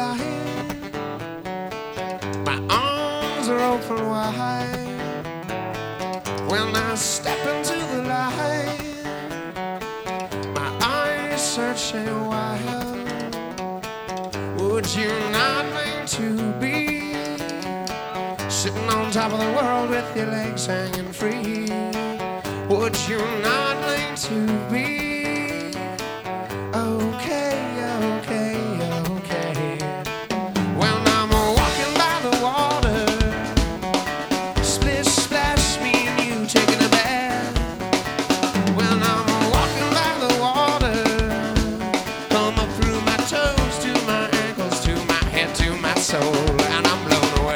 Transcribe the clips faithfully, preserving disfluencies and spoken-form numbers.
light. My arms are open wide. When I step into the light, my eyes searching wild. Would you not like to be sitting on top of the world with your legs hanging free? Would you not like to be okay, okay, okay? When I'm walking by the water, splish splash, me and you taking a bath. When I'm walking by the water, come up through my toes to my ankles, to my head, to my soul, and I'm blown away.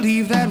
believe that